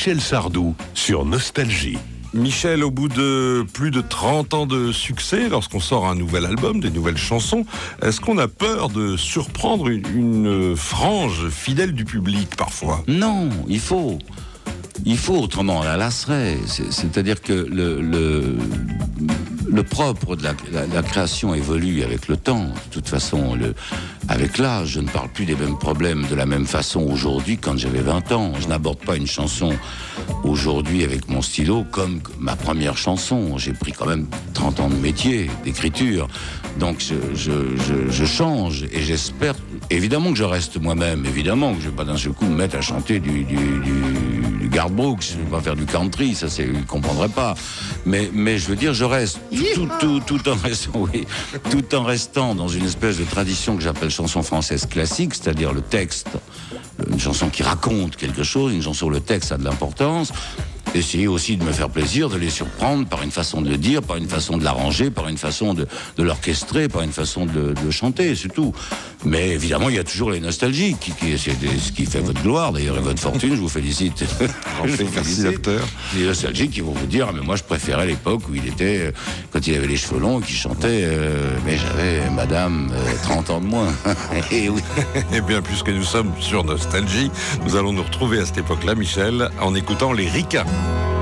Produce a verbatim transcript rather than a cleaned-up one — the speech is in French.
Michel Sardou sur Nostalgie. Michel, au bout de plus de trente ans de succès, lorsqu'on sort un nouvel album, des nouvelles chansons, est-ce qu'on a peur de surprendre une, une frange fidèle du public parfois ? Non, il faut. Il faut, autrement on la lasserait. C'est, c'est-à-dire que le, le, le propre de la, la, la création évolue avec le temps. De toute façon, le, avec l'âge, je ne parle plus des mêmes problèmes de la même façon aujourd'hui que quand j'avais vingt ans. Je n'aborde pas une chanson aujourd'hui avec mon stylo comme ma première chanson. J'ai pris quand même trente ans de métier, d'écriture. Donc je, je, je, je change et j'espère évidemment que je reste moi-même. Évidemment que je ne vais pas d'un seul coup me mettre à chanter du, du, du, du Garth Brooks. Je ne vais pas faire du country, ça c'est, je ne comprendrais pas. Mais, mais je veux dire, je reste tout, tout, tout, tout en restant, oui, tout en restant dans une espèce de tradition que j'appelle chanson française classique, c'est-à-dire le texte, une chanson qui raconte quelque chose, une chanson où le texte a de l'importance. Essayer aussi de me faire plaisir, de les surprendre par une façon de le dire, par une façon de l'arranger, par une façon de, de l'orchestrer, par une façon de, de chanter, c'est tout. Mais évidemment, il y a toujours les nostalgiques, qui, qui, c'est ce qui fait votre gloire, d'ailleurs, et votre fortune, je vous félicite. je vous Merci, docteur. Les nostalgiques qui vont vous dire, ah, mais moi je préférais l'époque où il était, quand il avait les cheveux longs, et qu'il chantait, euh, mais j'avais, madame, euh, trente ans de moins. Et oui. Eh bien, puisque nous sommes sur Nostalgie, nous allons nous retrouver à cette époque-là, Michel, en écoutant les Ricains.